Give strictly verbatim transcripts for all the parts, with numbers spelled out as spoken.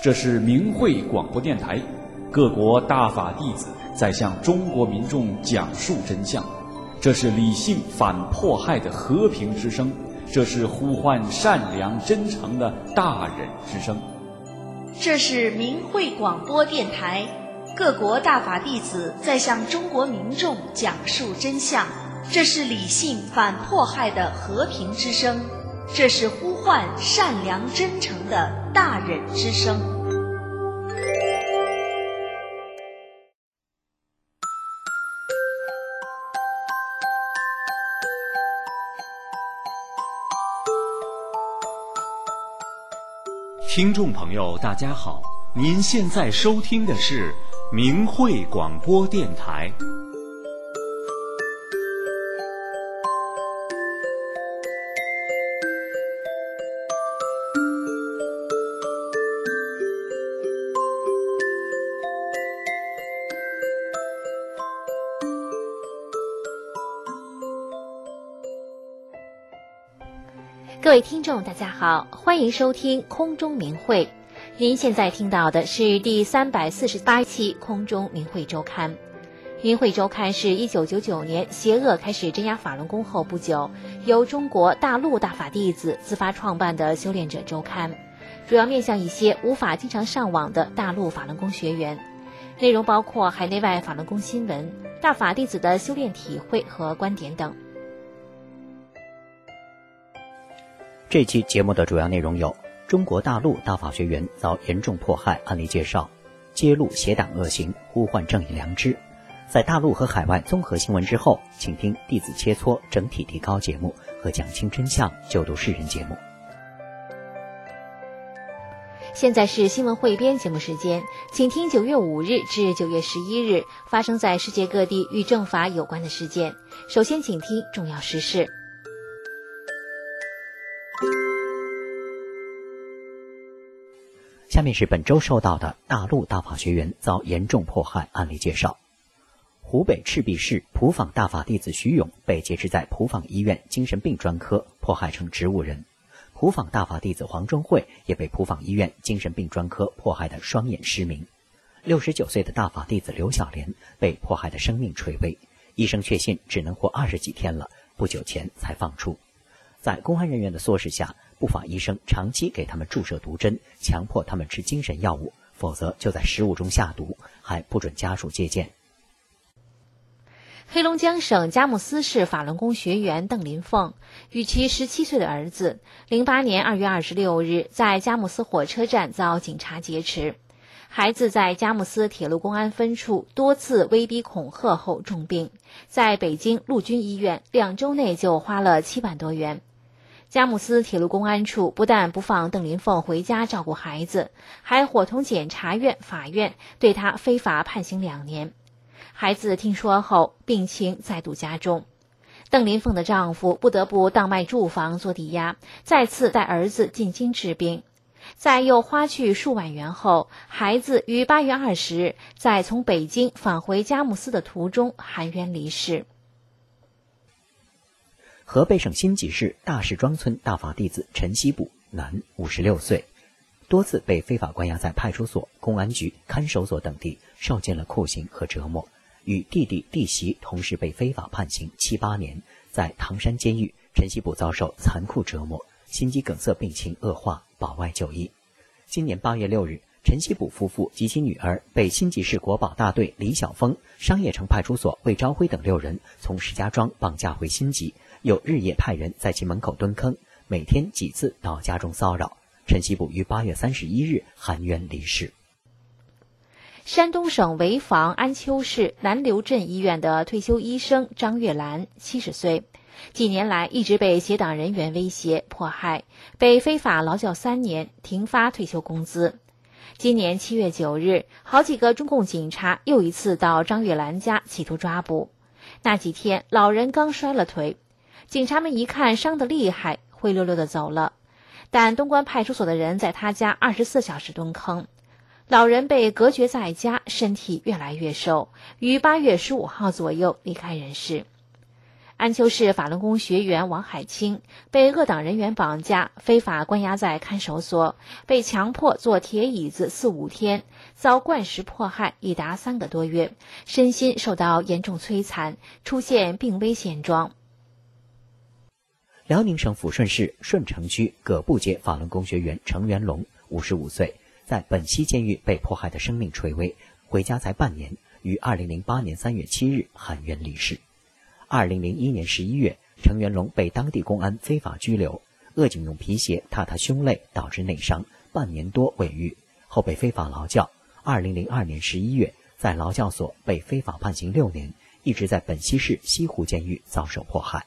这是明慧广播电台，各国大法弟子在向中国民众讲述真相。这是理性反迫害的和平之声，这是呼唤善良真诚的大忍之声。 这是明慧广播电台，各国大法弟子在向中国民众讲述真相。这是理性反迫害的和平之声，这是呼唤善良真诚的大忍之声。 听众朋友大家好，您现在收听的是明慧广播电台。 各位听众大家好，欢迎收听空中明慧。您现在听到的是第三百四十八期空中明慧周刊。明慧周刊是一九九九年邪恶开始镇压法轮功后不久，由中国大陆大法弟子自发创办的修炼者周刊，主要面向一些无法经常上网的大陆法轮功学员，内容包括海内外法轮功新闻、大法弟子的修炼体会和观点等。 这期节目的主要内容有：中国大陆大法学员遭严重迫害案例介绍，揭露邪党恶行，呼唤正义良知。在大陆和海外综合新闻之后，请听弟子切磋整体提高节目和讲清真相救度世人节目。 现在是新闻汇编节目时间，请听九月五日至九月十一日发生在世界各地与正法有关的事件。首先请听重要时事。 下面是本周收到的大陆大法学员遭严重迫害案例介绍。湖北赤壁市普坊大法弟子徐勇被劫持在普坊医院精神病专科，迫害成植物人。普坊大法弟子黄忠慧也被普坊医院精神病专科迫害得双眼失明。六十九岁的大法弟子刘小莲被迫害得生命垂危，医生确信只能活二十几天了，不久前才放出。在公安人员的唆使下，不法医生长期给他们注射毒针，强迫他们吃精神药物，否则就在食物中下毒，还不准家属接见。 黑龙江省佳木斯市法轮功学员邓林凤与其十七岁的儿子，零八年二月二十六日在佳木斯火车站遭警察劫持。孩子在佳木斯铁路公安分处多次威逼恐吓后重病，在北京陆军医院两周内就花了七万多元。佳木斯铁路公安处不但不放邓林凤回家照顾孩子，还伙同检察院、法院对他非法判刑两年。孩子听说后，病情再度加重。邓林凤的丈夫不得不当卖住房做抵押，再次带儿子进京治病。在又花去数万元后，孩子于八月二十日在从北京返回佳木斯的途中含冤离世。 河北省辛集市大石庄村大法弟子陈希卜，男，五十六岁，多次被非法关押在派出所、公安局、看守所等地，受尽了酷刑和折磨。与弟弟弟媳同时被非法判刑七八年，在唐山监狱，陈希卜遭受残酷折磨，心肌梗塞病情恶化，保外就医。今年八月六日，陈希卜夫妇及其女儿被辛集市国保大队李晓峰、商业城派出所魏朝辉等六人从石家庄绑架回辛集，又日夜派人在其门口蹲坑，每天几次到家中骚扰。陈希卜于八月三十一日含冤离世。 山东省潍坊安丘市南流镇医院的退休医生张月兰，七十岁，几年来一直被邪党人员威胁迫害，被非法劳教三年，停发退休工资。今年七月九日，好几个中共警察又一次到张月兰家企图抓捕。那几天，老人刚摔了腿，警察们一看伤得厉害，灰溜溜地走了。但东关派出所的人在他家二十四小时蹲坑。老人被隔绝在家，身体越来越瘦，于八月十五号左右离开人世。 安丘市法轮功学员王海清被恶党人员绑架，非法关押在看守所，被强迫坐铁椅子四五天，遭灌食迫害已达三个多月，身心受到严重摧残，出现病危现状。 辽宁省抚顺市顺城区葛布街法轮功学员程元龙，五十五岁，在本溪监狱被迫害的生命垂危，回家才半年，于二零零八年三月七日含冤离世。二零零一年十一月，程元龙被当地公安非法拘留，恶警用皮鞋踏他胸肋，导致内伤，半年多未愈，后被非法劳教。二零零二年十一月，在劳教所被非法判刑六年，一直在本溪市西湖监狱遭受迫害。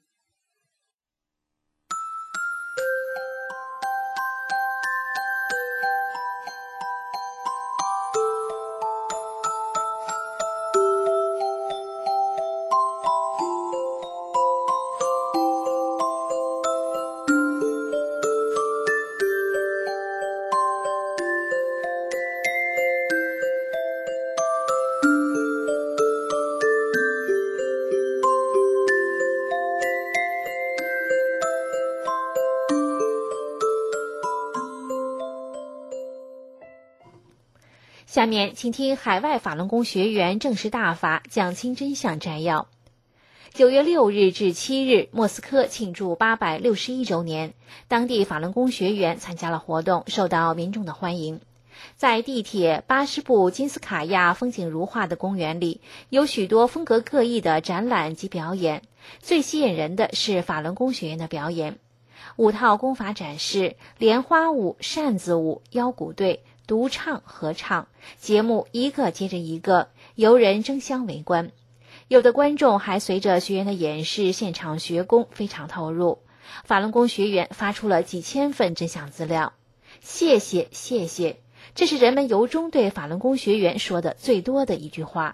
下面请听海外法轮功学员正式大法讲清真相摘要。九月六日至七日，莫斯科庆祝八百六十一周年，当地法轮功学员参加了活动，受到民众的欢迎。在地铁巴什布金斯卡亚风景如画的公园里，有许多风格各异的展览及表演，最吸引人的是法轮功学员的表演。五套功法展示，莲花舞、扇子舞、腰鼓队、独唱、合唱，节目一个接着一个，游人争相围观。有的观众还随着学员的演示现场学功，非常投入。法轮功学员发出了几千份真相资料。谢谢，谢谢，这是人们由衷对法轮功学员说的最多的一句话。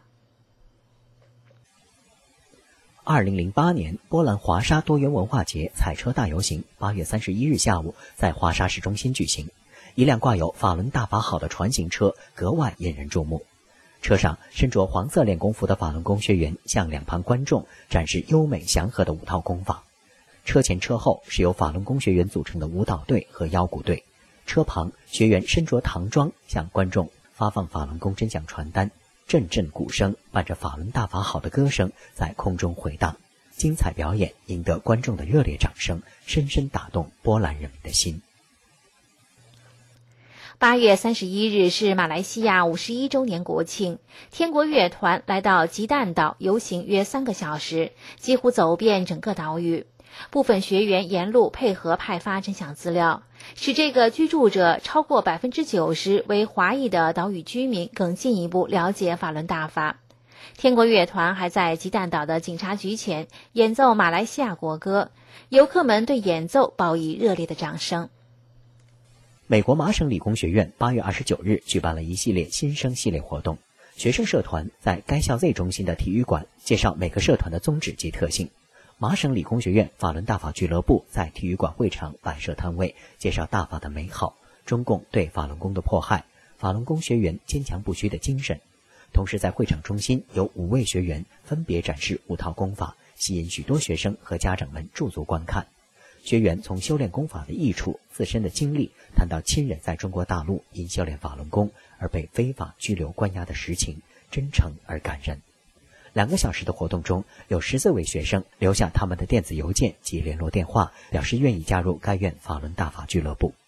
二零零八年波兰华沙多元文化节彩车大游行八月三十一日下午在华沙市中心举行，一辆挂有法轮大法好的船型车格外引人注目。车上身着黄色练功服的法轮功学员向两旁观众展示优美祥和的五套功法。车前车后是由法轮功学员组成的舞蹈队和腰鼓队，车旁学员身着唐装向观众发放法轮功真相传单，阵阵鼓声伴着法轮大法好的歌声在空中回荡，精彩表演赢得观众的热烈掌声，深深打动波兰人民的心。 八月三十一日是马来西亚五十一周年国庆，天国乐团来到吉蛋岛游行约三个小时，几乎走遍整个岛屿。部分学员沿路配合派发真相资料，使这个居住者超过百分之九十为华裔的岛屿居民更进一步了解法轮大法。天国乐团还在吉蛋岛的警察局前演奏马来西亚国歌，游客们对演奏报以热烈的掌声。 美国麻省理工学院八月二十九日举办了一系列新生系列活动，学生社团在该校 Z 中心的体育馆介绍每个社团的宗旨及特性。麻省理工学院法轮大法俱乐部在体育馆会场摆设摊位，介绍大法的美好，中共对法轮功的迫害，法轮功学员坚强不屈的精神。同时在会场中心有五位学员分别展示五套功法，吸引许多学生和家长们驻足观看。学员从修炼功法的益处、自身的经历，谈到亲人在中国大陆因修炼法轮功而被非法拘留关押的实情，真诚而感人。两个小时的活动中，有十四位学生留下他们的电子邮件及联络电话，表示愿意加入该院法轮大法俱乐部。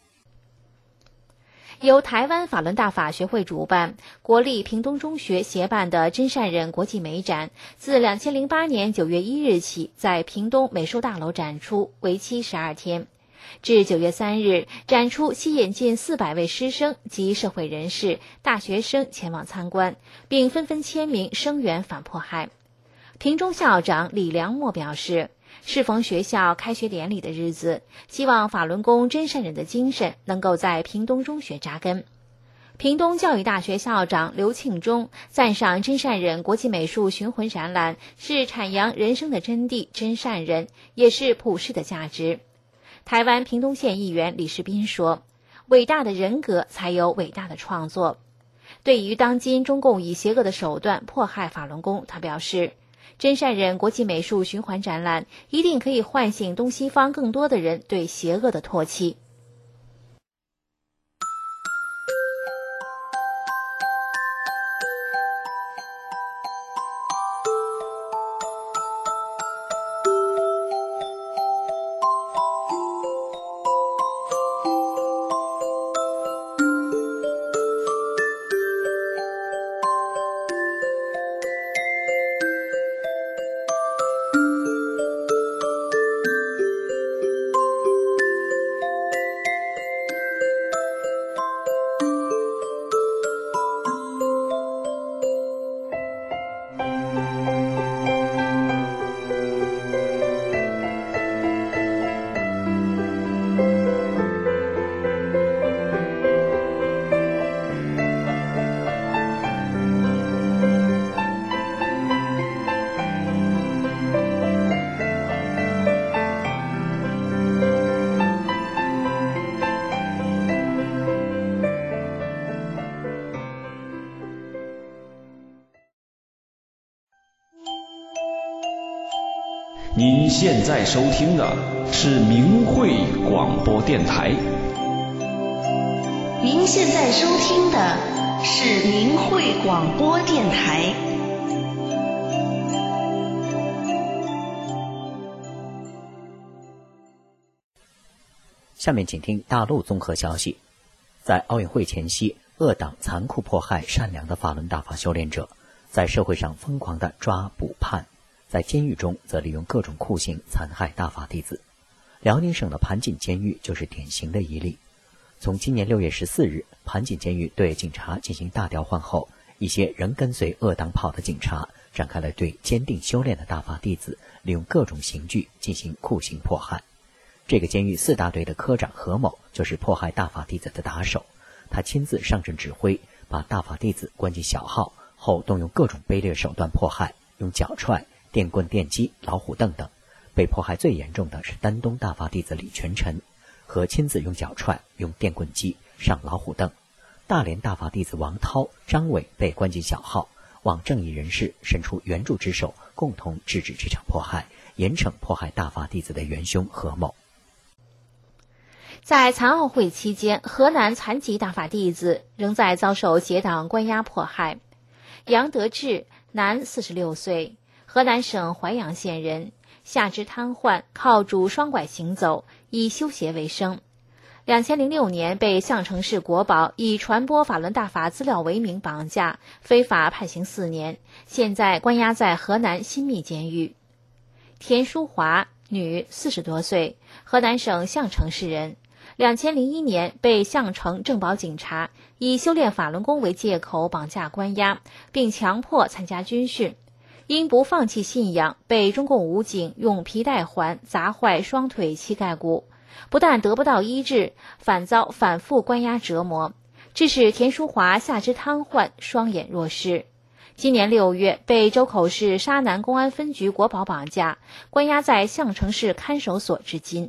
由台湾法轮大法学会主办，国立屏东中学协办的真善人国际美展，自二零零八年九月一日起在屏东美术大楼展出，为期十二天。至九月三日，展出吸引近四百位师生及社会人士、大学生前往参观，并纷纷签名声援反迫害。屏中校长李良墨表示，适逢学校开学典礼的日子，希望法轮功真善人的精神能够在屏东中学扎根。屏东教育大学校长刘庆忠赞赏真善人国际美术巡回展览是阐扬人生的真谛，真善人也是普世的价值。台湾屏东县议员李世斌说，伟大的人格才有伟大的创作。对于当今中共以邪恶的手段迫害法轮功，他表示， 真善忍国际美术循环展览一定可以唤醒东西方更多的人对邪恶的唾弃。 您现在收听的是明慧广播电台。 您现在收听的是明慧广播电台。 下面请听大陆综合消息。在奥运会前夕，恶党残酷迫害善良的法轮大法修炼者，在社会上疯狂地抓捕判，在监狱中则利用各种酷刑残害大法弟子。辽宁省的盘锦监狱就是典型的一例。从今年六月十四日，盘锦监狱对警察进行大调换后，一些仍跟随恶党跑的警察展开了对坚定修炼的大法弟子利用各种刑具进行酷刑迫害。这个监狱四大队的科长何某就是迫害大法弟子的打手，他亲自上阵指挥，把大法弟子关进小号后，动用各种卑劣手段迫害，用脚踹、电棍、电击、老虎凳等。被迫害最严重的是丹东大法弟子李全臣，和亲自用脚踹、用电棍击、上老虎凳。大连大法弟子王涛、张伟被关进小号，望正义人士伸出援助之手，共同制止这场迫害，严惩迫害大法弟子的元凶何某。 在残奥会期间，河南残疾大法弟子仍在遭受邪党关押迫害。杨德志，男，四十六岁，河南省淮阳县人，下肢瘫痪，靠拄双拐行走，以修鞋为生。两千零六年被项城市国保以传播法轮大法资料为名绑架，非法判刑四年，现在关押在河南新密监狱。田淑华，女，四十多岁，河南省项城市人。两千零一年被项城政保警察以修炼法轮功为借口绑架关押，并强迫参加军训，因不放弃信仰，被中共武警用皮带环砸坏双腿膝盖骨，不但得不到医治，反遭反复关押折磨，致使田淑华下肢瘫痪，双眼弱视。今年六月被周口市沙南公安分局国保绑架，关押在项城市看守所至今。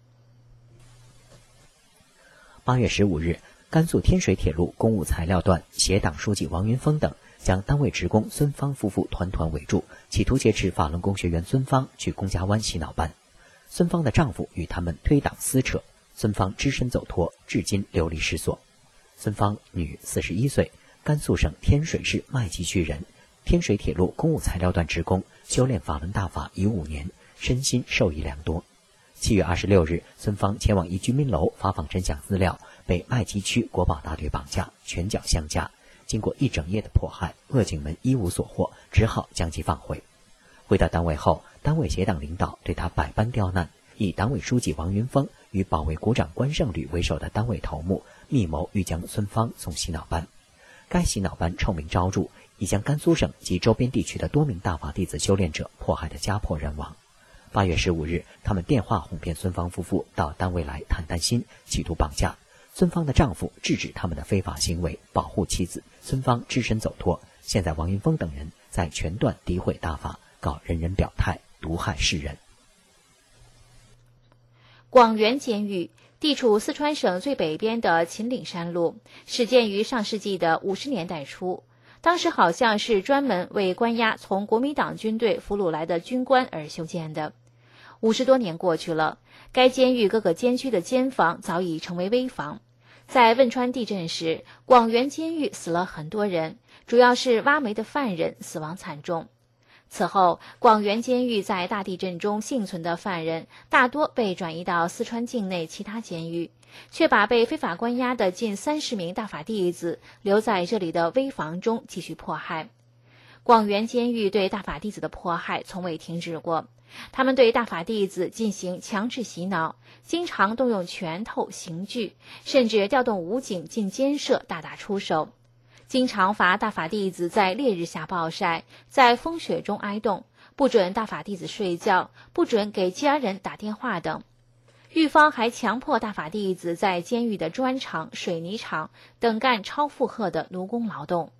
八月十五日，甘肃天水铁路公务材料段协党书记王云峰等将单位职工孙芳夫妇团团围住，企图劫持法轮功学员孙芳去公家湾洗脑班。孙芳的丈夫与他们推搪撕扯，孙芳只身走脱，至今流离失所。孙芳，女，四十一岁，甘肃省天水市麦集区人，天水铁路公务材料段职工，修炼法轮大法已五年，身心受益良多。七月二十六日，孙芳前往一居民楼发放真相资料，被麦集区国保大队绑架，拳脚相加。经过一整夜的迫害，恶警们一无所获，只好将其放回。回到单位后，单位协党领导对他百般刁难，以党委书记王云峰与保卫股长关胜履为首的单位头目密谋欲将孙芳送洗脑班。该洗脑班臭名昭著，已将甘肃省及周边地区的多名大法弟子修炼者迫害得家破人亡。八月十五日，他们电话哄骗孙芳夫妇到单位来谈担心，企图绑架。孙芳的丈夫制止他们的非法行为，保护妻子，孙芳只身走脱。现在王云峰等人在全段诋毁大法，搞人人表态，毒害世人。 广元监狱地处四川省最北边的秦岭山路，始建于上世纪的五十年代初。 当时好像是专门为关押从国民党军队俘虏来的军官而修建的。五十多年过去了，该监狱各个监区的监房早已成为危房。在汶川地震时，广元监狱死了很多人，主要是挖煤的犯人死亡惨重。此后，广元监狱在大地震中幸存的犯人大多被转移到四川境内其他监狱，却把被非法关押的近三十名大法弟子留在这里的危房中继续迫害。广元监狱对大法弟子的迫害从未停止过，他们对大法弟子进行强制洗脑，经常动用拳头、刑具，甚至调动武警进监舍大打出手。经常罚大法弟子在烈日下暴晒，在风雪中挨冻，不准大法弟子睡觉，不准给家人打电话等。狱方还强迫大法弟子在监狱的砖厂、水泥厂等干超负荷的奴工劳动。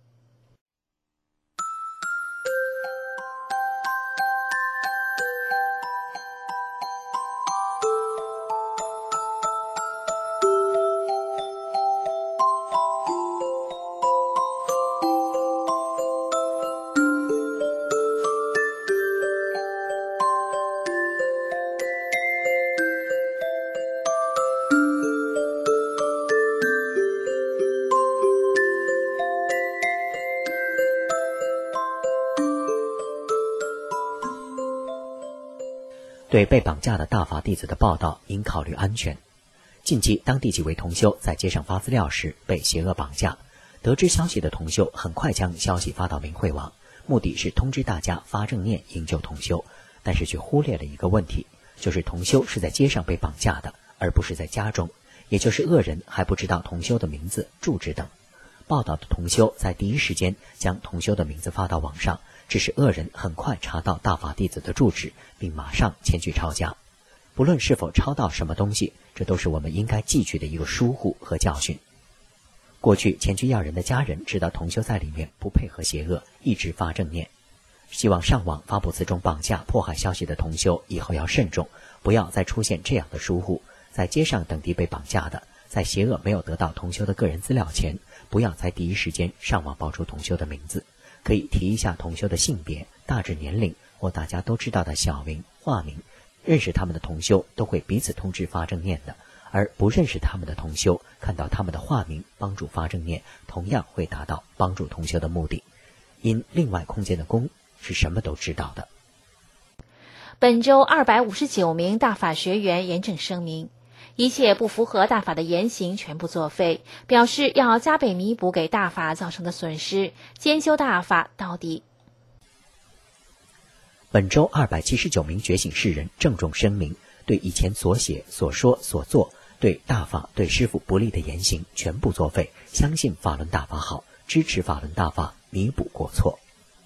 对被绑架的大法弟子的报道应考虑安全。近期，当地几位同修在街上发资料时被邪恶绑架，得知消息的同修很快将消息发到明慧网，目的是通知大家发正念营救同修，但是却忽略了一个问题，就是同修是在街上被绑架的，而不是在家中，也就是恶人还不知道同修的名字、住址等。报道的同修在第一时间将同修的名字发到网上，致使恶人很快查到大法弟子的住址，并马上前去抄家。不论是否抄到什么东西，这都是我们应该记取的一个疏忽和教训。过去前去要人的家人知道同修在里面不配合邪恶，一直发正念。希望上网发布此种绑架迫害消息的同修以后要慎重，不要再出现这样的疏忽。在街上等地被绑架的，在邪恶没有得到同修的个人资料前，不要在第一时间上网报出同修的名字，可以提一下同修的性别、大致年龄或大家都知道的小名、化名。认识他们的同修都会彼此通知发正念的，而不认识他们的同修看到他们的化名帮助发正念，同样会达到帮助同修的目的。因另外空间的功是什么都知道的。 本周二百五十九名大法学员严正声明，一切不符合大法的言行全部作废，表示要加倍弥补给大法造成的损失，兼修大法到底。 本周二百七十九名觉醒世人郑重声明，对以前所写、所说、所做对大法、对师父不利的言行全部作废，相信法轮大法好，支持法轮大法，弥补过错。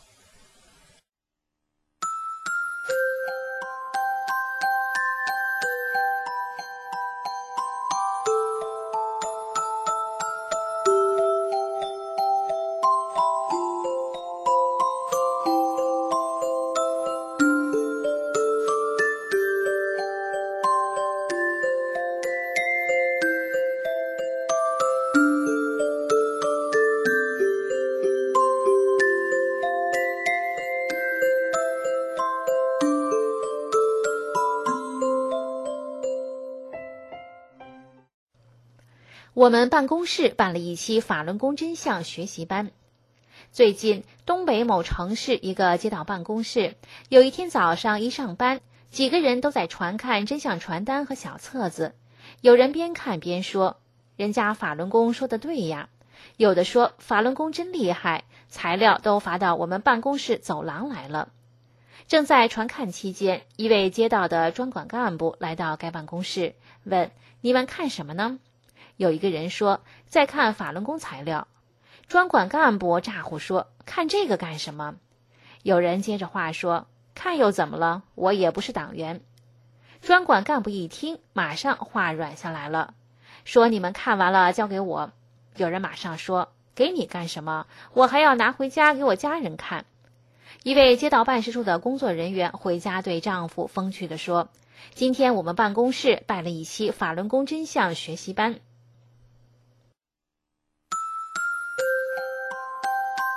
我们办公室办了一期法轮功真相学习班。最近，东北某城市一个街道办公室，有一天早上一上班，几个人都在传看真相传单和小册子。有人边看边说：“人家法轮功说的对呀。”有的说：“法轮功真厉害，材料都发到我们办公室走廊来了。”正在传看期间，一位街道的专管干部来到该办公室，问：“你们看什么呢？”有一个人说：“在看法轮功材料。”专管干部咋呼说：“看这个干什么？”有人接着话说：“看又怎么了？我也不是党员。”专管干部一听，马上话软下来了，说：“你们看完了交给我。”有人马上说：“给你干什么？我还要拿回家给我家人看。”一位街道办事处的工作人员回家对丈夫风趣地说：“今天我们办公室办了一期法轮功真相学习班。”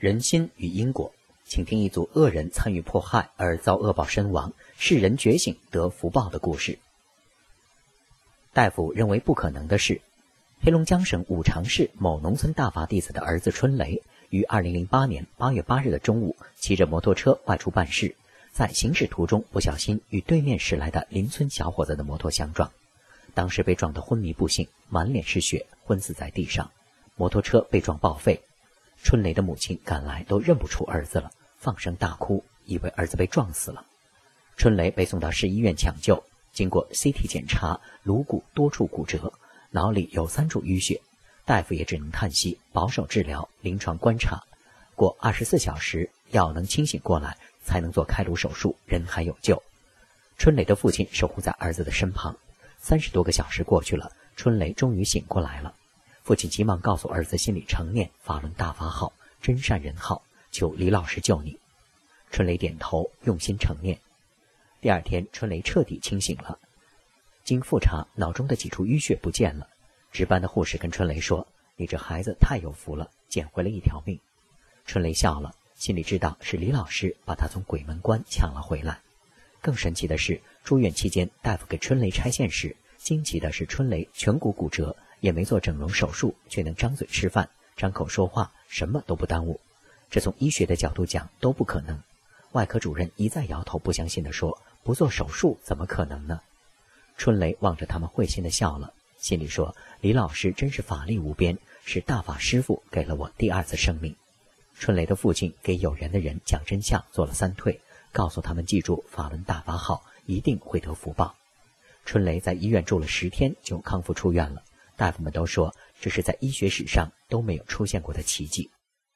人心与因果，请听一组恶人参与迫害而遭恶报身亡，世人觉醒得福报的故事。大夫认为不可能的是，黑龙江省五常市某农村大法弟子的儿子春雷，于二零零八年八月八日的中午，骑着摩托车外出办事，在行驶途中不小心与对面驶来的邻村小伙子的摩托相撞，当时被撞得昏迷不醒，满脸是血，昏死在地上，摩托车被撞报废。春雷的母亲赶来都认不出儿子了，放声大哭，以为儿子被撞死了。春雷被送到市医院抢救，经过 C T 检查，颅骨多处骨折，脑里有三处淤血，大夫也只能叹息，保守治疗，临床观察，过二十四小时要能清醒过来，才能做开颅手术，人还有救。春雷的父亲守护在儿子的身旁，三十多个小时过去了，春雷终于醒过来了。父亲急忙告诉儿子心里诚念法轮大法好，真善人好，求李老师救你。春雷点头，用心诚念。第二天，春雷彻底清醒了，经复查，脑中的几处淤血不见了。值班的护士跟春雷说：“你这孩子太有福了，捡回了一条命。”春雷笑了，心里知道是李老师把他从鬼门关抢了回来。更神奇的是，住院期间，大夫给春雷拆线时，惊奇的是春雷颧骨骨折，也没做整容手术，却能张嘴吃饭，张口说话，什么都不耽误。这从医学的角度讲都不可能。外科主任一再摇头不相信地说：“不做手术怎么可能呢？”春雷望着他们会心地笑了，心里说：“李老师真是法力无边，是大法师父给了我第二次生命。”春雷的父亲给有缘的人讲真相，做了三退，告诉他们记住法轮大法好，一定会得福报。春雷在医院住了十天就康复出院了，大夫们都说这是在医学史上都没有出现过的奇迹。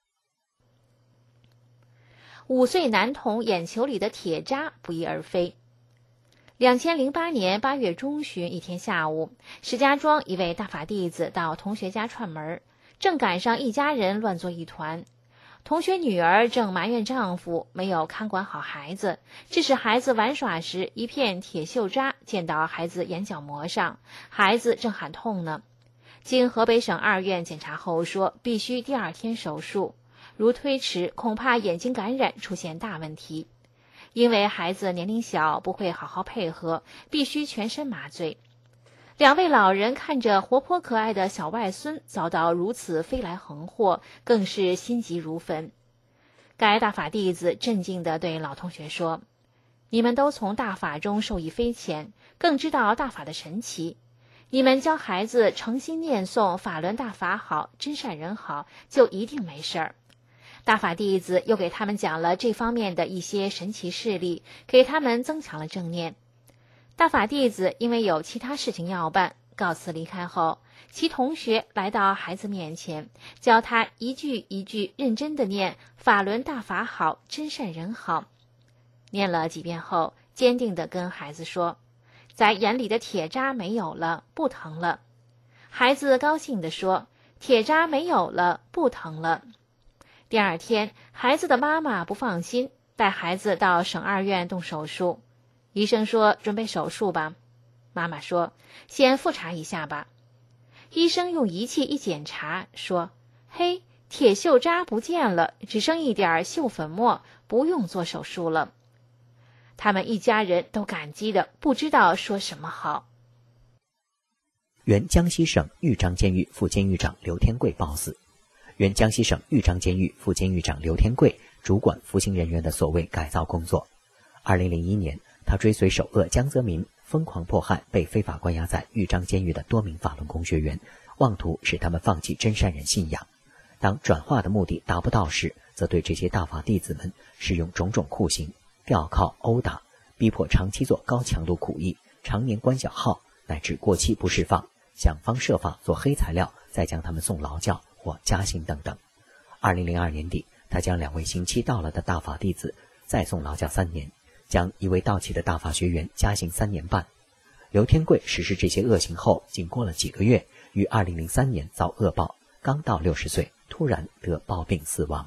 五岁男童眼球里的铁渣不翼而飞。两千零八年八月中旬一天下午，石家庄一位大法弟子到同学家串门，正赶上一家人乱作一团。同学女儿正埋怨丈夫没有看管好孩子，致使孩子玩耍时一片铁锈渣溅到孩子眼角膜上，孩子正喊痛呢。经河北省二院检查后说，必须第二天手术，如推迟恐怕眼睛感染出现大问题。因为孩子年龄小，不会好好配合，必须全身麻醉。两位老人看着活泼可爱的小外孙遭到如此飞来横祸，更是心急如焚。该大法弟子镇静地对老同学说：“你们都从大法中受益匪浅，更知道大法的神奇。你们教孩子诚心念诵法轮大法好，真善人好，就一定没事儿。”大法弟子又给他们讲了这方面的一些神奇事例，给他们增强了正念。大法弟子因为有其他事情要办，告辞离开后，其同学来到孩子面前，教他一句一句认真地念法轮大法好，真善人好。念了几遍后，坚定地跟孩子说：“在眼里的铁渣没有了，不疼了。”孩子高兴地说：“铁渣没有了，不疼了。”第二天，孩子的妈妈不放心，带孩子到省二院动手术。医生说：“准备手术吧。”妈妈说：“先复查一下吧。”医生用仪器一检查，说：“嘿，铁锈渣不见了，只剩一点锈粉末，不用做手术了。”他们一家人都感激的不知道说什么好。 原江西省豫章监狱副监狱长刘天贵暴死。原江西省豫章监狱副监狱长刘天贵主管服刑人员的所谓改造工作。二零零一年，他追随首恶江泽民，疯狂迫害被非法关押在豫章监狱的多名法轮功学员，妄图使他们放弃真善人信仰。当转化的目的达不到时，则对这些大法弟子们使用种种酷刑，吊铐、殴打，逼迫长期做高强度苦役，常年关小号，乃至过期不释放，想方设法做黑材料，再将他们送劳教或加刑等等。二零零二年底，他将两位刑期到了的大法弟子再送劳教三年，将一位到期的大法学员加刑三年半。刘天贵实施这些恶行后，仅过了几个月，于二零零三年遭恶报，刚到六十岁，突然得暴病死亡。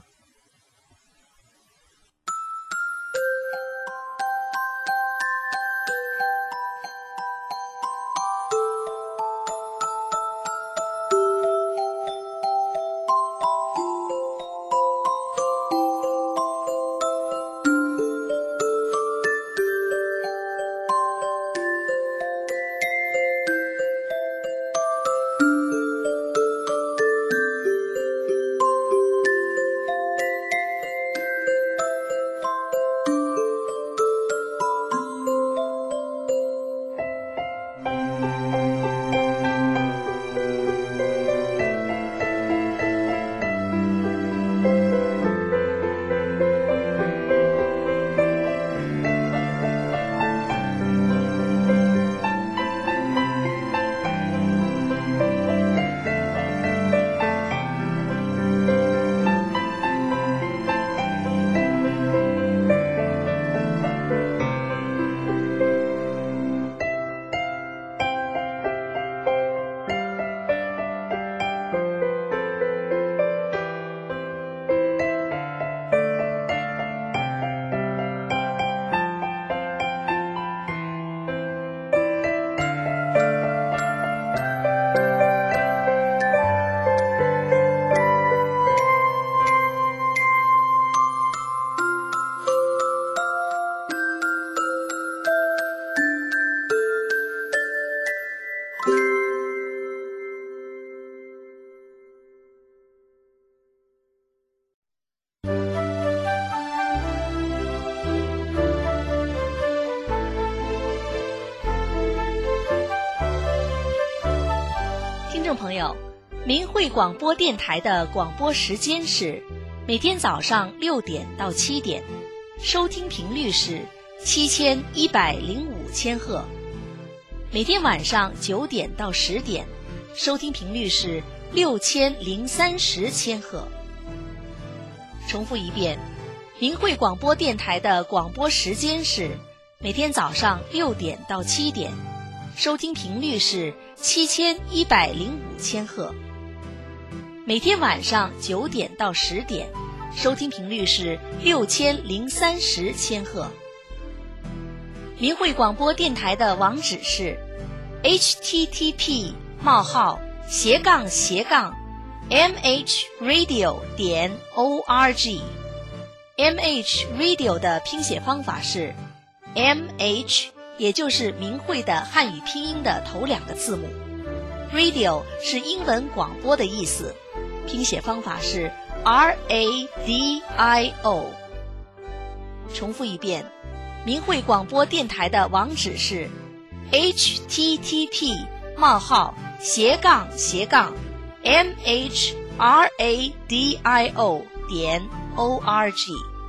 朋友，明慧广播电台的广播时间是每天早上六点到七点，收听频率是七千一百零五千赫；每天晚上九点到十点，收听频率是六千零三十千赫。重复一遍，明慧广播电台的广播时间是每天早上六点到七点，收听频率是七千一百零五千赫；每天晚上九点到十点，收听频率是六千零三十千赫。明慧广播电台的网址是 h t t p 冒号斜杠斜杠 m h radio 点 o r g。 M H Radio 的拼写方法是 M H， 也就是明慧的汉语拼音的头两个字母。 Radio 是英文广播的意思，拼写方法是 R A D I O。 重复一遍，明慧广播电台的网址是 H T T P 冒号斜杠斜杠 M H R A D I O 点 O R G。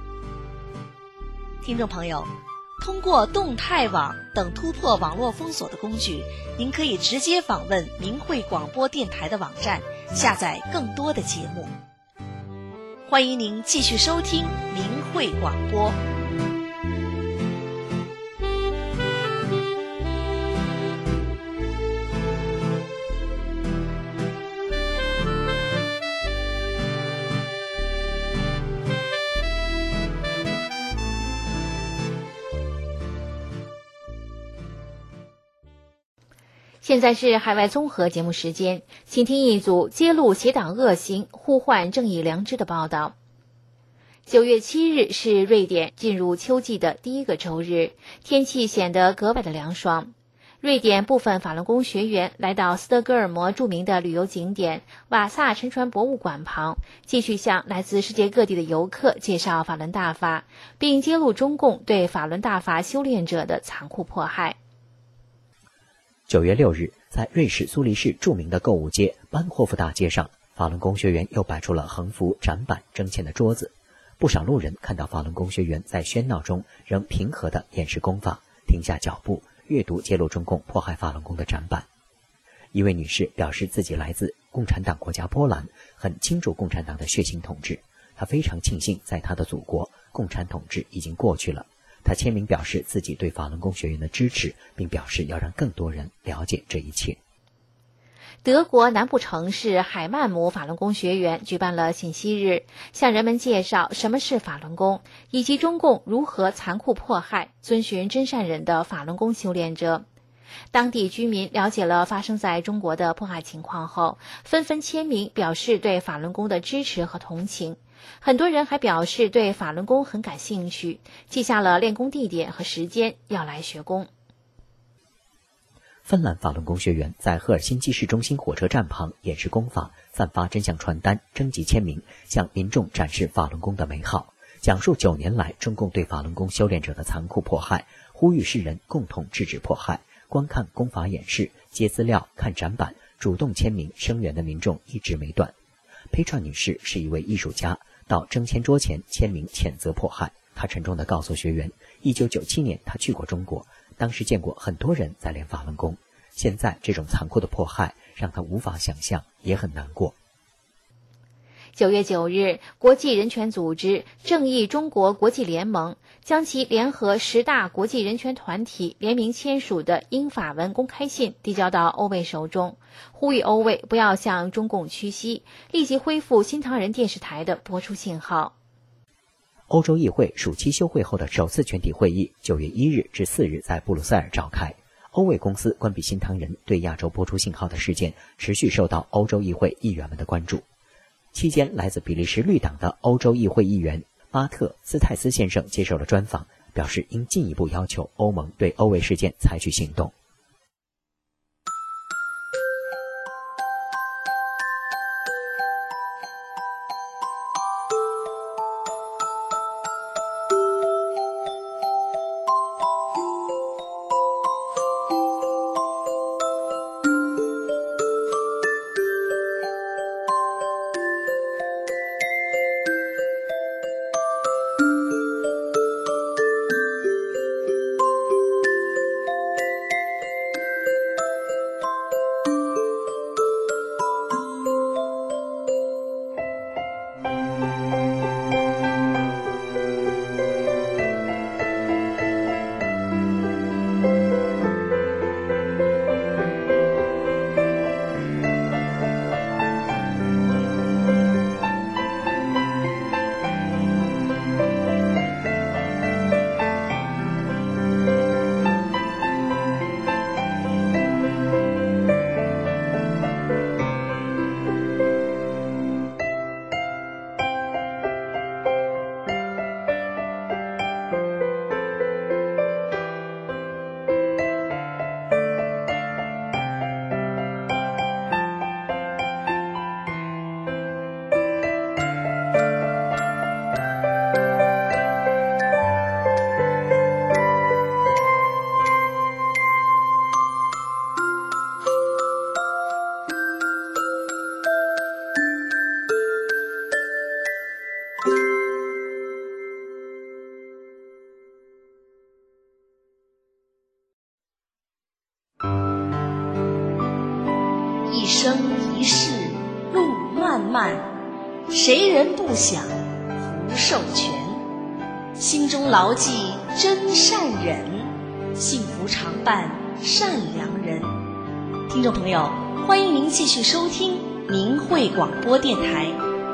听众朋友，通过动态网等突破网络封锁的工具，您可以直接访问明慧广播电台的网站，下载更多的节目。欢迎您继续收听明慧广播。 现在是海外综合节目时间，请听一组揭露邪党恶行、呼唤正义良知的报道。九月七日是瑞典进入秋季的第一个周日，天气显得格外的凉爽。瑞典部分法轮功学员来到斯德哥尔摩著名的旅游景点瓦萨沉船博物馆旁，继续向来自世界各地的游客介绍法轮大法，并揭露中共对法轮大法修炼者的残酷迫害。 九月六日，在瑞士苏黎世著名的购物街班霍夫大街上，法轮功学员又摆出了横幅、展板、挣钱的桌子。不少路人看到法轮功学员在喧闹中仍平和地演示功法，停下脚步，阅读揭露中共迫害法轮功的展板。一位女士表示自己来自共产党国家波兰，很清楚共产党的血腥统治，她非常庆幸在她的祖国，共产统治已经过去了。他签名表示自己对法轮功学员的支持，并表示要让更多人了解这一切。 德国南部城市海曼姆法轮功学员举办了信息日，向人们介绍什么是法轮功，以及中共如何残酷迫害遵循真善忍的法轮功修炼者。当地居民了解了发生在中国的迫害情况后，纷纷签名表示对法轮功的支持和同情。很多人还表示对法轮功很感兴趣，记下了练功地点和时间，要来学功。 芬兰法轮功学员在赫尔辛基市中心火车站旁演示功法，散发真相传单，征集签名，向民众展示法轮功的美好，讲述九年来中共对法轮功修炼者的残酷迫害，呼吁世人共同制止迫害。观看功法演示、接资料、看展板、主动签名声援的民众一直没断。佩川女士是一位艺术家，到征签桌前签名谴责迫害。她沉重地告诉学员，一九九七年她去过中国，当时见过很多人在练法轮功，现在这种残酷的迫害让她无法想象，也很难过。 九月九日，国际人权组织正义中国国际联盟将其联合十大国际人权团体联名签署的英法文公开信递交到欧卫手中，呼吁欧卫不要向中共屈膝，立即恢复新唐人电视台的播出信号。 欧洲议会暑期休会后的首次全体会议，九月一日至四日在布鲁塞尔召开。欧卫公司关闭新唐人对亚洲播出信号的事件，持续受到欧洲议会议员们的关注。期间，来自比利时绿党的欧洲议会议员巴特斯泰斯先生接受了专访，表示应进一步要求欧盟对欧卫事件采取行动。 一生一世路漫漫，谁人不想胡受权？心中牢记真善忍，幸福常伴善良人。听众朋友，欢迎您继续收听明慧广播电台。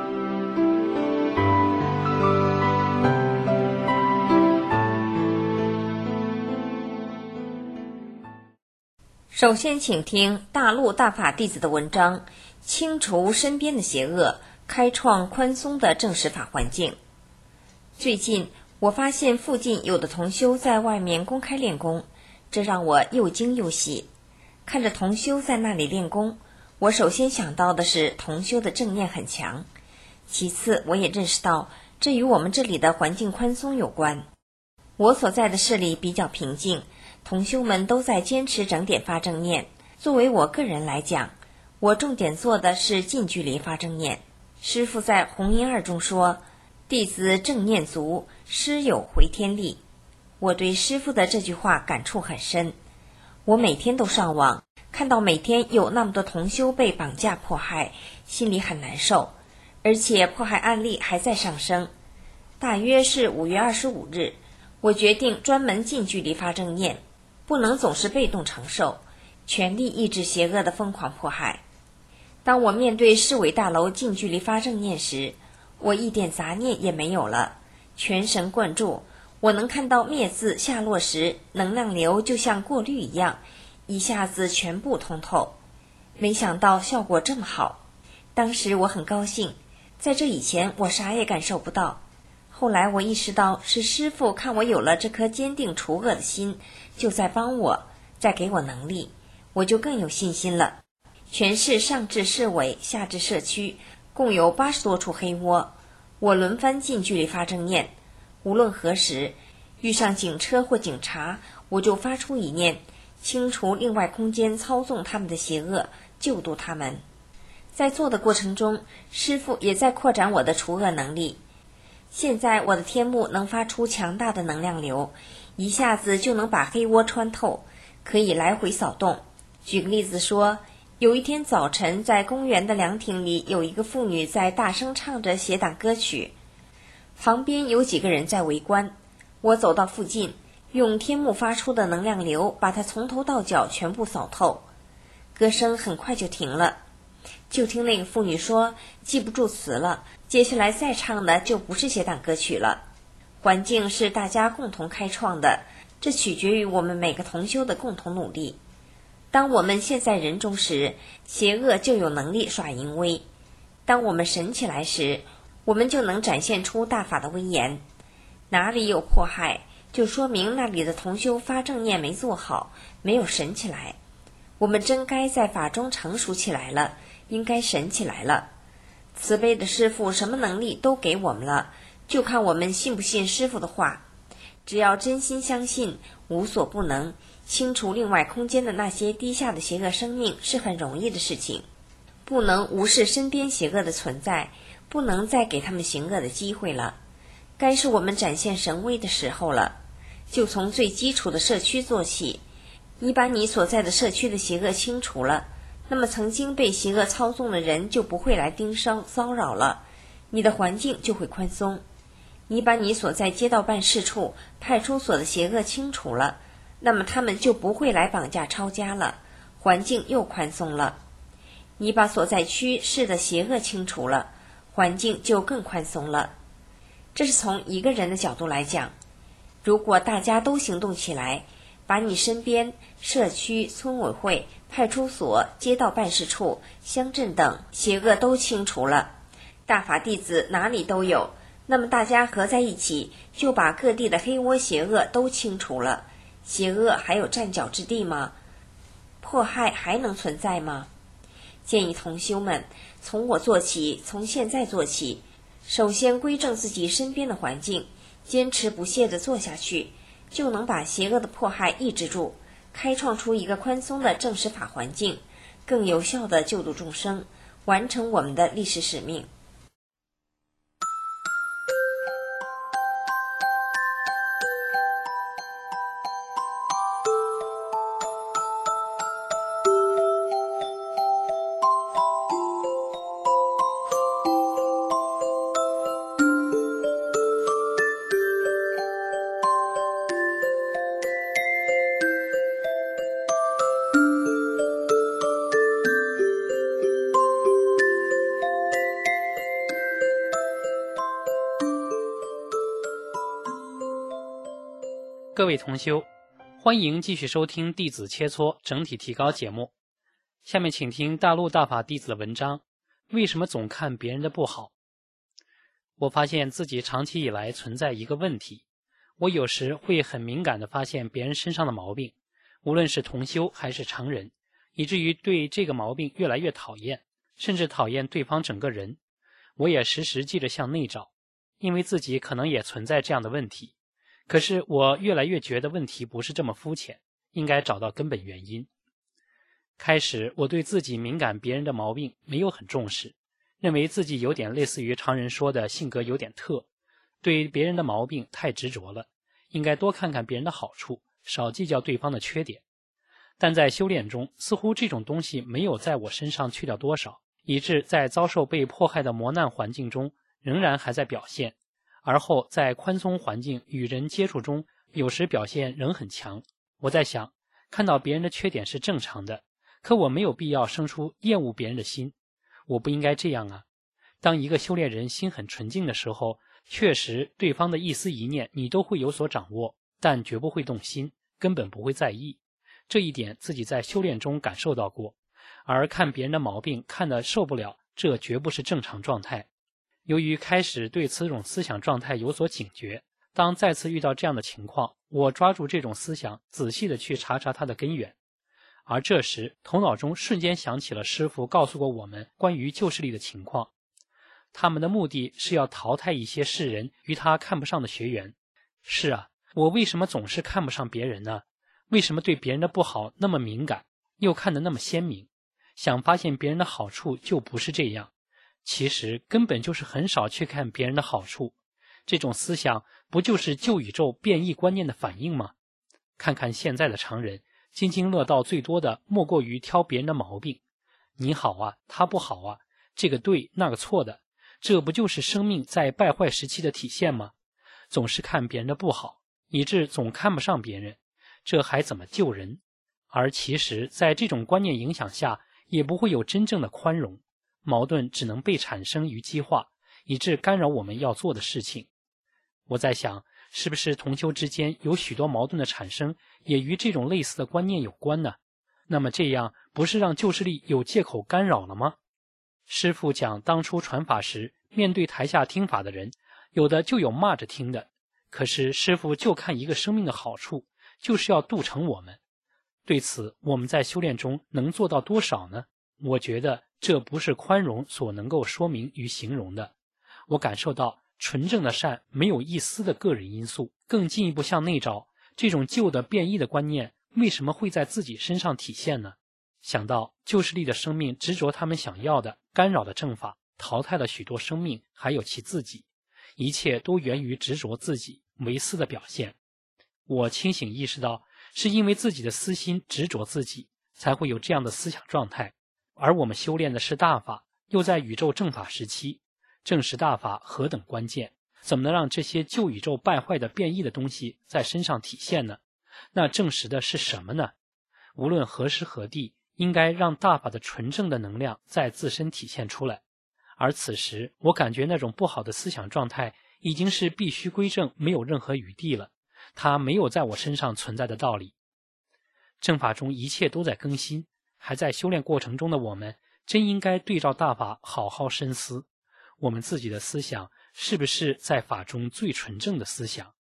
首先请听大陆大法弟子的文章，清除身边的邪恶，开创宽松的正实法环境。最近我发现附近有的同修在外面公开练功，这让我又惊又喜。看着同修在那里练功，我首先想到的是同修的正念很强，其次我也认识到这与我们这里的环境宽松有关。我所在的市里比较平静，同修们都在坚持整点发正念。作为我个人来讲，我重点做的是近距离发正念。师父在弘音二中说，弟子正念足，师有回天力。我对师父的这句话感触很深。我每天都上网，看到每天有那么多同修被绑架迫害，心里很难受，而且迫害案例还在上升。大约是五月二十五日，我决定专门近距离发正念，不能总是被动承受，全力抑制邪恶的疯狂迫害。当我面对市委大楼近距离发正念时，我一点杂念也没有了，全神贯注。我能看到灭字下落时，能量流就像过滤一样，一下子全部通透。没想到效果这么好，当时我很高兴，在这以前我啥也感受不到。后来我意识到是师父看我有了这颗坚定除恶的心，就在帮我，在给我能力，我就更有信心了。全市上至市委，下至社区，共有八十多处黑窝，我轮番近距离发正念。无论何时遇上警车或警察，我就发出一念，清除另外空间操纵他们的邪恶，救度他们。在做的过程中，师父也在扩展我的除恶能力。现在我的天幕能发出强大的能量流，一下子就能把黑窝穿透，可以来回扫动。举个例子说，有一天早晨，在公园的凉亭里，有一个妇女在大声唱着邪党歌曲，旁边有几个人在围观。我走到附近，用天幕发出的能量流把它从头到脚全部扫透，歌声很快就停了。就听那个妇女说记不住词了，接下来再唱的就不是邪党歌曲了。环境是大家共同开创的，这取决于我们每个同修的共同努力。当我们现在人中时，邪恶就有能力耍淫威；当我们神起来时，我们就能展现出大法的威严。哪里有迫害，就说明那里的同修发正念没做好，没有神起来。我们真该在法中成熟起来了，应该神起来了。慈悲的师父什么能力都给我们了，就看我们信不信师父的话。只要真心相信，无所不能，清除另外空间的那些低下的邪恶生命是很容易的事情。不能无视身边邪恶的存在，不能再给他们行恶的机会了。该是我们展现神威的时候了。就从最基础的社区做起，你把你所在的社区的邪恶清除了，那么曾经被邪恶操纵的人就不会来盯梢骚扰了，你的环境就会宽松。你把你所在街道办事处、派出所的邪恶清除了，那么他们就不会来绑架抄家了，环境又宽松了。你把所在区市的邪恶清除了，环境就更宽松了。这是从一个人的角度来讲，如果大家都行动起来，把你身边社区、村委会、派出所、街道办事处、乡镇等邪恶都清除了，大法弟子哪里都有，那么大家合在一起，就把各地的黑窝邪恶都清除了，邪恶还有站脚之地吗？迫害还能存在吗？建议同修们从我做起，从现在做起，首先归正自己身边的环境，坚持不懈地做下去，就能把邪恶的迫害抑制住，开创出一个宽松的正实法环境，更有效地救度众生，完成我们的历史使命。 各位同修，欢迎继续收听弟子切磋整体提高节目。下面请听大陆大法弟子的文章，为什么总看别人的不好？我发现自己长期以来存在一个问题，我有时会很敏感地发现别人身上的毛病，无论是同修还是常人，以至于对这个毛病越来越讨厌，甚至讨厌对方整个人。我也时时记着向内找，因为自己可能也存在这样的问题。可是我越来越觉得问题不是这么肤浅，应该找到根本原因。开始我对自己敏感别人的毛病没有很重视，认为自己有点类似于常人说的性格有点特，对别人的毛病太执着了，应该多看看别人的好处，少计较对方的缺点。但在修炼中，似乎这种东西没有在我身上去掉多少，以致在遭受被迫害的磨难环境中仍然还在表现，而后在宽松环境与人接触中有时表现仍很强。我在想，看到别人的缺点是正常的，可我没有必要生出厌恶别人的心，我不应该这样啊。当一个修炼人心很纯净的时候，确实对方的一丝一念你都会有所掌握，但绝不会动心，根本不会在意。这一点自己在修炼中感受到过，而看别人的毛病看得受不了，这绝不是正常状态。由于开始对此种思想状态有所警觉，当再次遇到这样的情况，我抓住这种思想，仔细地去查查它的根源。而这时头脑中瞬间想起了师父告诉过我们关于旧势力的情况，他们的目的是要淘汰一些世人与他看不上的学员。是啊，我为什么总是看不上别人呢？为什么对别人的不好那么敏感，又看得那么鲜明？想发现别人的好处就不是这样，其实根本就是很少去看别人的好处。这种思想不就是旧宇宙变异观念的反应吗？看看现在的常人，津津乐道最多的莫过于挑别人的毛病，你好啊，他不好啊，这个对那个错的，这不就是生命在败坏时期的体现吗？总是看别人的不好，以致总看不上别人，这还怎么救人？而其实在这种观念影响下，也不会有真正的宽容，矛盾只能被产生与激化，以致干扰我们要做的事情。我在想，是不是同修之间有许多矛盾的产生也与这种类似的观念有关呢？那么这样不是让旧势力有借口干扰了吗？师父讲当初传法时，面对台下听法的人，有的就有骂着听的，可是师父就看一个生命的好处，就是要度成我们。对此我们在修炼中能做到多少呢？我觉得这不是宽容所能够说明与形容的。我感受到纯正的善没有一丝的个人因素，更进一步向内找，这种旧的变异的观念为什么会在自己身上体现呢？想到旧势力的生命执着他们想要的，干扰的正法，淘汰了许多生命，还有其自己，一切都源于执着自己为私的表现。我清醒意识到，是因为自己的私心执着自己，才会有这样的思想状态。而我们修炼的是大法，又在宇宙正法时期，证实大法何等关键，怎么能让这些旧宇宙败坏的变异的东西在身上体现呢？那证实的是什么呢？无论何时何地，应该让大法的纯正的能量在自身体现出来。而此时我感觉那种不好的思想状态已经是必须归正，没有任何余地了，它没有在我身上存在的道理。正法中一切都在更新，还在修炼过程中的我们真应该对照大法好好深思，我们自己的思想是不是在法中最纯正的思想。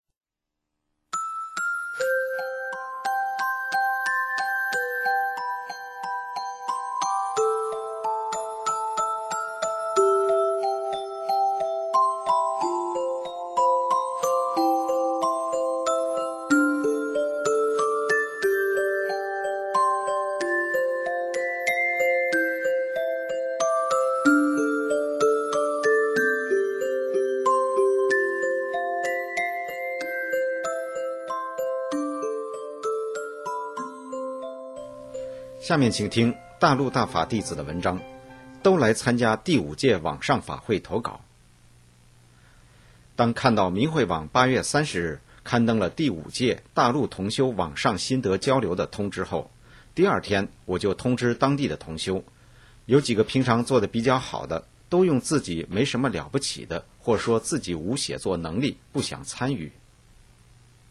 下面请听大陆大法弟子的文章，都来参加第五届网上法会投稿。当看到明慧网八月三十日刊登了第五届大陆同修网上心得交流的通知后，第二天我就通知当地的同修，有几个平常做的比较好的，都用自己没什么了不起的，或说自己无写作能力，不想参与。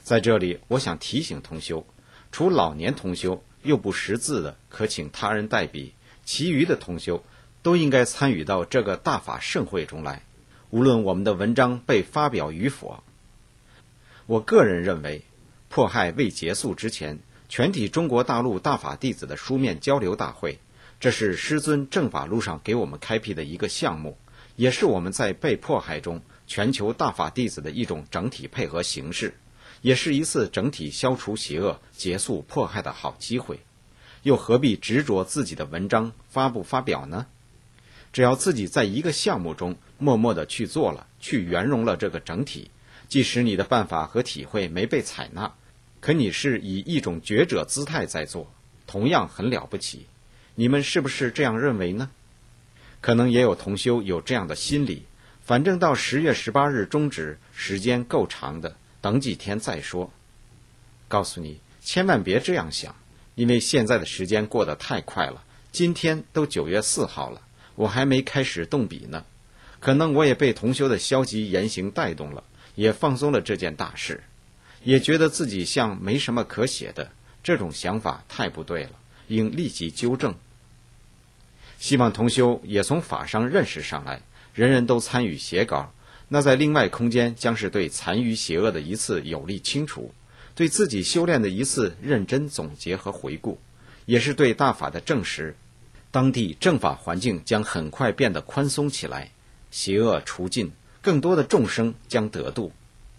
在这里，我想提醒同修，除老年同修又不识字的，可请他人代笔，其余的同修都应该参与到这个大法盛会中来，无论我们的文章被发表与否。我个人认为，迫害未结束之前，全体中国大陆大法弟子的书面交流大会，这是师尊正法路上给我们开辟的一个项目，也是我们在被迫害中全球大法弟子的一种整体配合形式，也是一次整体消除邪恶、结束迫害的好机会。又何必执着自己的文章发不发表呢？只要自己在一个项目中默默地去做了，去圆融了这个整体，即使你的办法和体会没被采纳，可你是以一种觉者姿态在做，同样很了不起。你们是不是这样认为呢？可能也有同修有这样的心理，反正到十月十八日终止，时间够长的，等几天再说。告诉你，千万别这样想，因为现在的时间过得太快了，今天都九月四号了，我还没开始动笔呢。可能我也被同修的消极言行带动了，也放松了这件大事，也觉得自己像没什么可写的，这种想法太不对了，应立即纠正。希望同修也从法上认识上来，人人都参与写稿，那在另外空间将是对残余邪恶的一次有力清除，对自己修炼的一次认真总结和回顾，也是对大法的证实。当地正法环境将很快变得宽松起来，邪恶除尽，更多的众生将得度。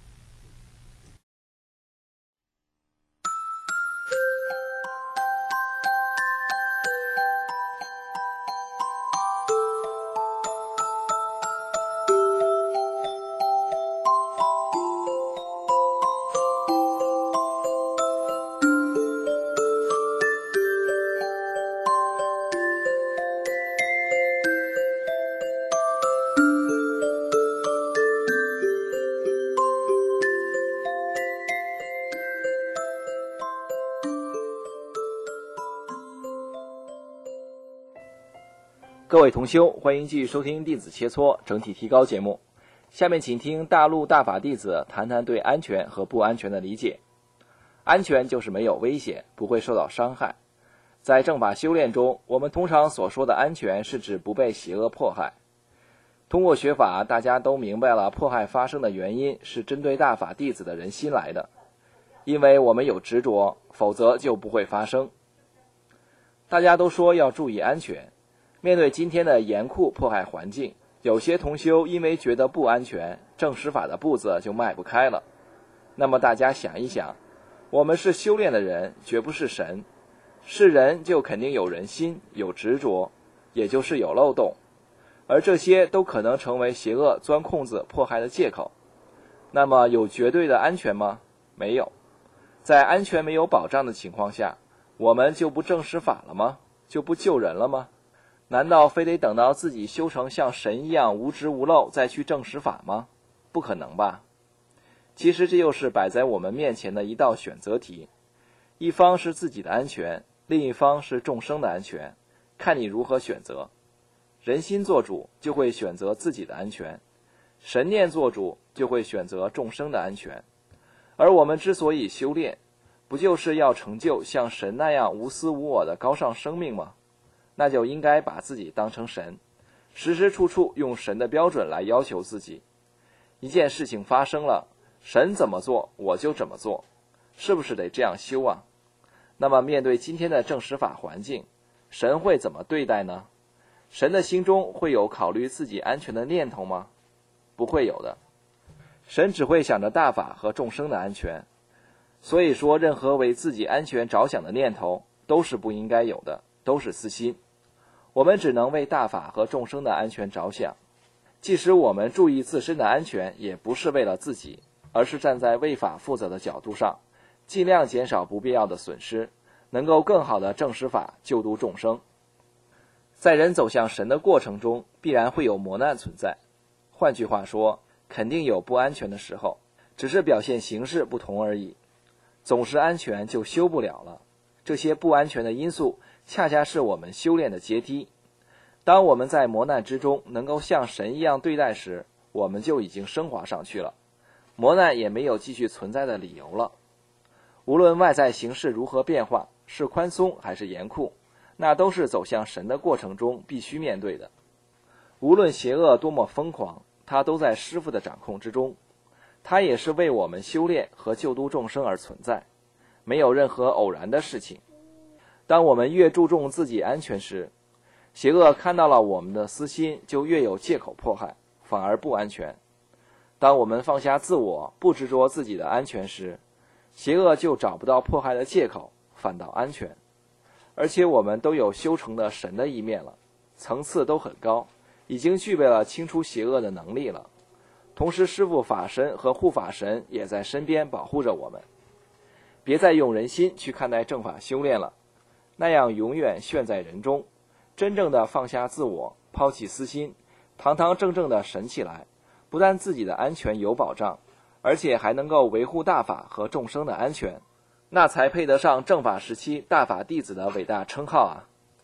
各位同修，欢迎继续收听弟子切磋整体提高节目。下面请听大陆大法弟子谈谈对安全和不安全的理解。安全就是没有危险，不会受到伤害。在正法修炼中，我们通常所说的安全是指不被邪恶迫害。通过学法，大家都明白了迫害发生的原因是针对大法弟子的人心来的，因为我们有执着，否则就不会发生。大家都说要注意安全，面对今天的严酷迫害环境，有些同修因为觉得不安全，正实法的步子就迈不开了。那么大家想一想，我们是修炼的人，绝不是神，是人就肯定有人心，有执着，也就是有漏洞，而这些都可能成为邪恶钻空子迫害的借口。那么有绝对的安全吗？没有。在安全没有保障的情况下，我们就不正实法了吗？就不救人了吗？难道非得等到自己修成像神一样无执无漏再去正实法吗？不可能吧。其实这又是摆在我们面前的一道选择题，一方是自己的安全，另一方是众生的安全，看你如何选择。人心做主，就会选择自己的安全；神念做主，就会选择众生的安全。而我们之所以修炼，不就是要成就像神那样无私无我的高尚生命吗？那就应该把自己当成神，时时处处用神的标准来要求自己。一件事情发生了，神怎么做我就怎么做，是不是得这样修啊？那么面对今天的正实法环境，神会怎么对待呢？神的心中会有考虑自己安全的念头吗？不会有的。神只会想着大法和众生的安全。所以说，任何为自己安全着想的念头都是不应该有的，都是私心。我们只能为大法和众生的安全着想，即使我们注意自身的安全，也不是为了自己，而是站在为法负责的角度上，尽量减少不必要的损失，能够更好的正实法，救度众生。在人走向神的过程中，必然会有磨难存在，换句话说，肯定有不安全的时候，只是表现形式不同而已。总是安全就修不了了，这些不安全的因素恰恰是我们修炼的阶梯。当我们在磨难之中能够像神一样对待时，我们就已经升华上去了。 磨难也没有继续存在的理由了。无论外在形势如何变化，是宽松还是严酷，那都是走向神的过程中必须面对的。无论邪恶多么疯狂，它都在师父的掌控之中，它也是为我们修炼和救度众生而存在，没有任何偶然的事情。当我们越注重自己安全时，邪恶看到了我们的私心，就越有借口迫害，反而不安全。当我们放下自我，不执着自己的安全时，邪恶就找不到迫害的借口，反倒安全。而且我们都有修成的神的一面了，层次都很高，已经具备了清除邪恶的能力了。同时师父法身和护法神也在身边保护着我们。别再用人心去看待正法修炼了，那样永远陷在人中。真正的放下自我，抛弃私心，堂堂正正的神起来，不但自己的安全有保障，而且还能够维护大法和众生的安全，那才配得上正法时期大法弟子的伟大称号啊！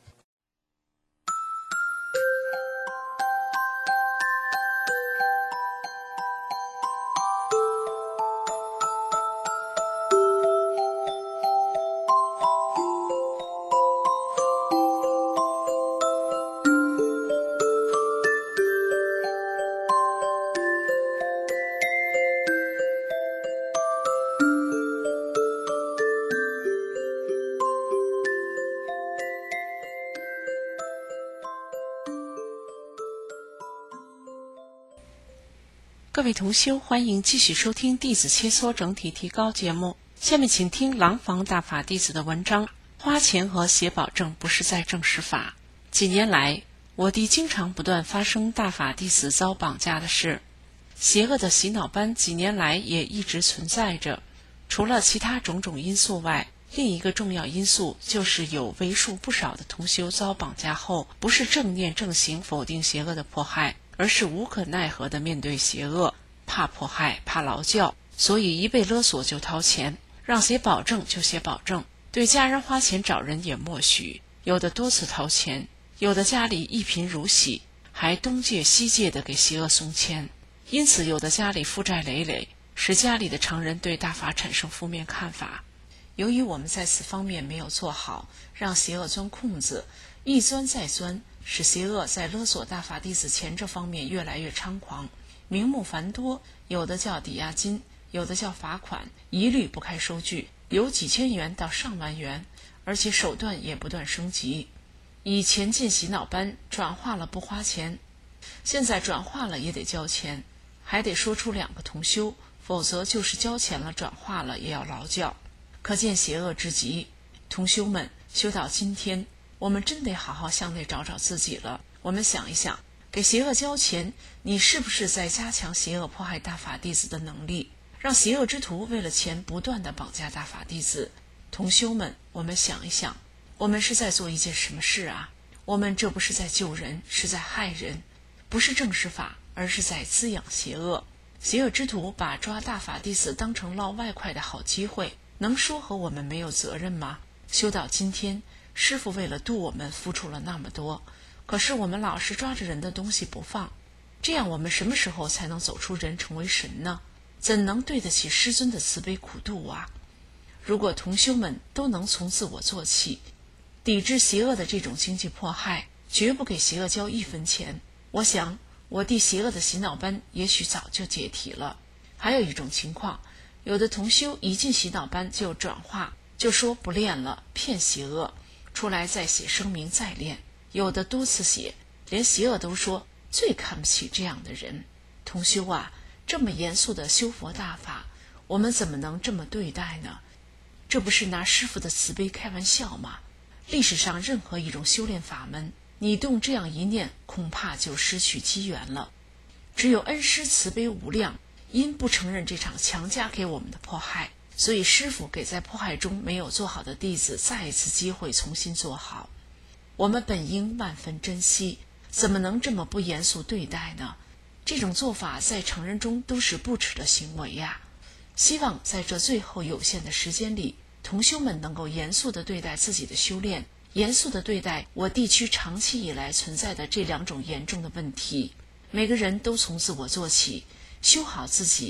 各位同修，欢迎继续收听弟子切磋整体提高节目。下面请听廊坊大法弟子的文章：花钱和写保证不是在证实法。几年来，我地经常不断发生大法弟子遭绑架的事，邪恶的洗脑班几年来也一直存在着。除了其他种种因素外，另一个重要因素就是有为数不少的同修遭绑架后，不是正念正行否定邪恶的迫害，而是无可奈何地面对邪恶，怕迫害，怕劳教，所以一被勒索就掏钱，让写保证就写保证，对家人花钱找人也默许，有的多次掏钱，有的家里一贫如洗，还东借西借地给邪恶送钱，因此有的家里负债累累，使家里的常人对大法产生负面看法。由于我们在此方面没有做好，让邪恶钻空子，一钻再钻，使邪恶在勒索大法弟子钱这方面越来越猖狂，名目繁多，有的叫抵押金，有的叫罚款，一律不开收据，有几千元到上万元，而且手段也不断升级。以前进洗脑班转化了不花钱，现在转化了也得交钱，还得说出两个同修，否则就是交钱了转化了也要劳教，可见邪恶之极。同修们，修到今天，我们真得好好向内找找自己了。我们想一想，给邪恶交钱，你是不是在加强邪恶迫害大法弟子的能力，让邪恶之徒为了钱不断地绑架大法弟子？同修们，我们想一想，我们是在做一件什么事啊？我们这不是在救人，是在害人，不是正实法，而是在滋养邪恶。邪恶之徒把抓大法弟子当成捞外快的好机会，能说和我们没有责任吗？修到今天，师父为了度我们付出了那么多，可是我们老是抓着人的东西不放，这样我们什么时候才能走出人成为神呢？怎能对得起师尊的慈悲苦度啊？如果同修们都能从自我做起，抵制邪恶的这种经济迫害，绝不给邪恶交一分钱，我想我地邪恶的洗脑班也许早就解体了。还有一种情况，有的同修一进洗脑班就转化，就说不练了，骗邪恶，出来再写声明再练，有的多次写，连邪恶都说最看不起这样的人。同修啊，这么严肃的修佛大法，我们怎么能这么对待呢？这不是拿师父的慈悲开玩笑吗？历史上任何一种修炼法门，你动这样一念，恐怕就失去机缘了。只有恩师慈悲无量，因不承认这场强加给我们的迫害，所以师父给在迫害中没有做好的弟子再一次机会重新做好。我们本应万分珍惜，怎么能这么不严肃对待呢？这种做法在成人中都是不耻的行为呀。希望在这最后有限的时间里，同修们能够严肃地对待自己的修炼，严肃地对待我地区长期以来存在的这两种严重的问题。每个人都从自我做起，修好自己，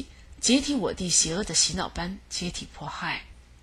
解体我地邪恶的洗脑班，解体迫害。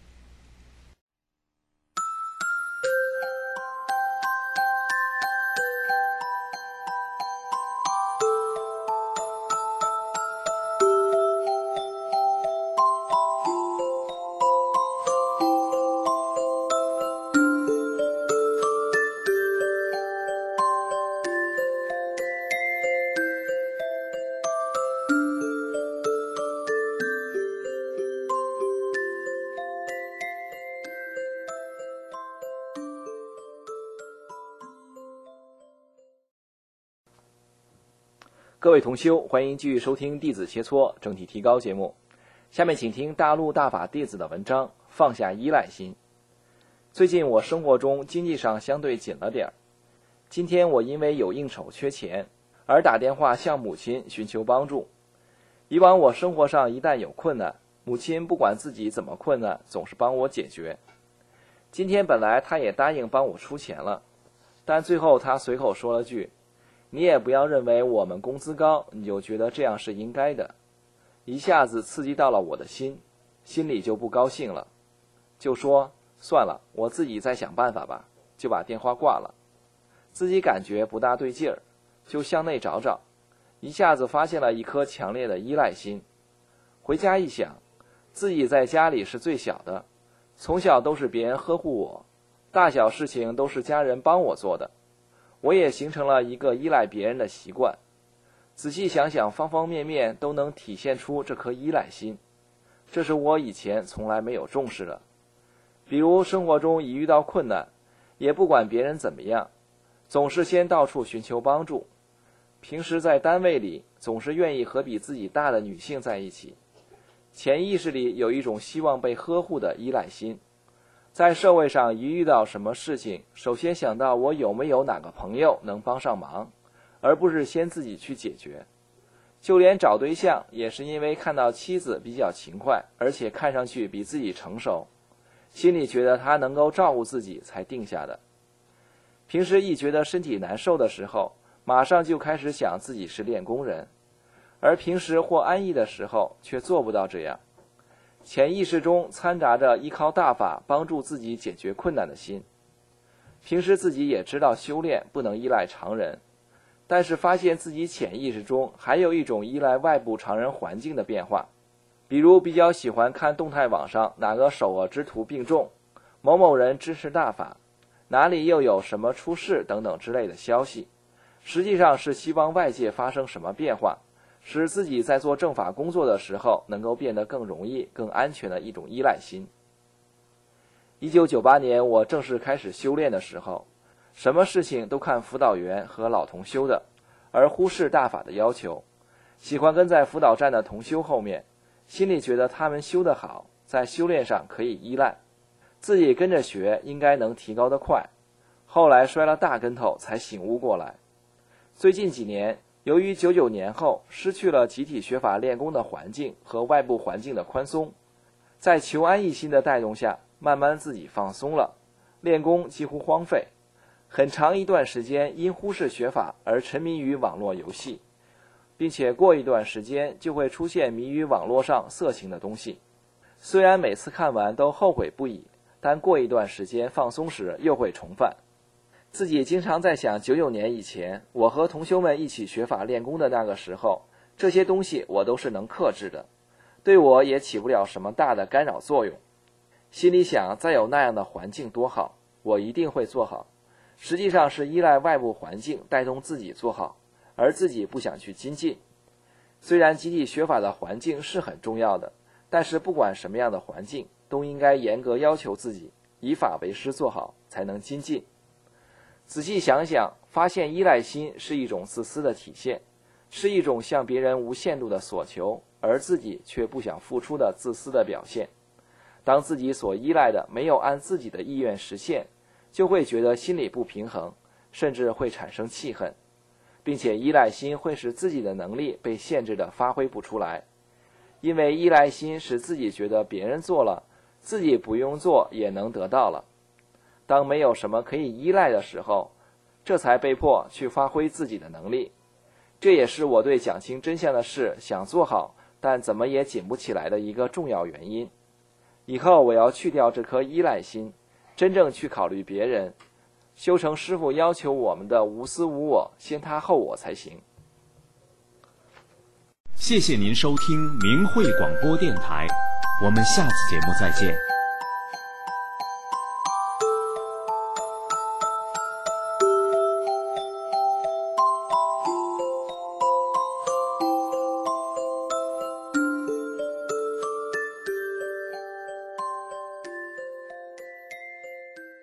各位同修，欢迎继续收听弟子切磋整体提高节目。下面请听大陆大法弟子的文章，放下依赖心。最近我生活中经济上相对紧了点儿，今天我因为有应酬缺钱，而打电话向母亲寻求帮助。以往我生活上一旦有困难，母亲不管自己怎么困难，总是帮我解决。今天本来她也答应帮我出钱了，但最后她随口说了句，你也不要认为我们工资高，你就觉得这样是应该的，一下子刺激到了我的心，心里就不高兴了，就说算了，我自己再想办法吧，就把电话挂了。自己感觉不大对劲儿，就向内找找，一下子发现了一颗强烈的依赖心。回家一想，自己在家里是最小的，从小都是别人呵护我，大小事情都是家人帮我做的，我也形成了一个依赖别人的习惯。仔细想想，方方面面都能体现出这颗依赖心，这是我以前从来没有重视的。比如生活中一遇到困难，也不管别人怎么样，总是先到处寻求帮助。平时在单位里，总是愿意和比自己大的女性在一起，潜意识里有一种希望被呵护的依赖心。在社会上一遇到什么事情，首先想到我有没有哪个朋友能帮上忙，而不是先自己去解决。就连找对象也是因为看到妻子比较勤快，而且看上去比自己成熟，心里觉得她能够照顾自己才定下的。平时一觉得身体难受的时候，马上就开始想自己是练功人，而平时或安逸的时候却做不到这样。潜意识中掺杂着依靠大法帮助自己解决困难的心。平时自己也知道修炼不能依赖常人，但是发现自己潜意识中还有一种依赖外部常人环境的变化。比如比较喜欢看动态网上哪个手握之徒病重，某某人支持大法，哪里又有什么出事等等之类的消息，实际上是希望外界发生什么变化，使自己在做正法工作的时候能够变得更容易、更安全的一种依赖心。一九九八年我正式开始修炼的时候，什么事情都看辅导员和老同修的，而忽视大法的要求，喜欢跟在辅导站的同修后面，心里觉得他们修得好，在修炼上可以依赖，自己跟着学应该能提高得快。后来摔了大跟头才醒悟过来。最近几年，由于九九年后失去了集体学法练功的环境和外部环境的宽松，在求安逸心的带动下，慢慢自己放松了，练功几乎荒废，很长一段时间因忽视学法而沉迷于网络游戏，并且过一段时间就会出现迷于网络上色情的东西。虽然每次看完都后悔不已，但过一段时间放松时又会重返。自己经常在想，九九年以前我和同修们一起学法练功的那个时候，这些东西我都是能克制的，对我也起不了什么大的干扰作用。心里想，再有那样的环境多好，我一定会做好。实际上是依赖外部环境带动自己做好，而自己不想去精进。虽然集体学法的环境是很重要的，但是不管什么样的环境，都应该严格要求自己，以法为师做好，才能精进。仔细想想，发现依赖心是一种自私的体现，是一种向别人无限度的索求，而自己却不想付出的自私的表现。当自己所依赖的没有按自己的意愿实现，就会觉得心里不平衡，甚至会产生气恨，并且依赖心会使自己的能力被限制的发挥不出来。因为依赖心使自己觉得别人做了，自己不用做也能得到了。当没有什么可以依赖的时候，这才被迫去发挥自己的能力。这也是我对讲清真相的事想做好， 但怎么也紧不起来的一个重要原因。以后我要去掉这颗依赖心，真正去考虑别人，修成师父要求我们的无私无我，先他后我才行。 谢谢您收听明慧广播电台，我们下次节目再见。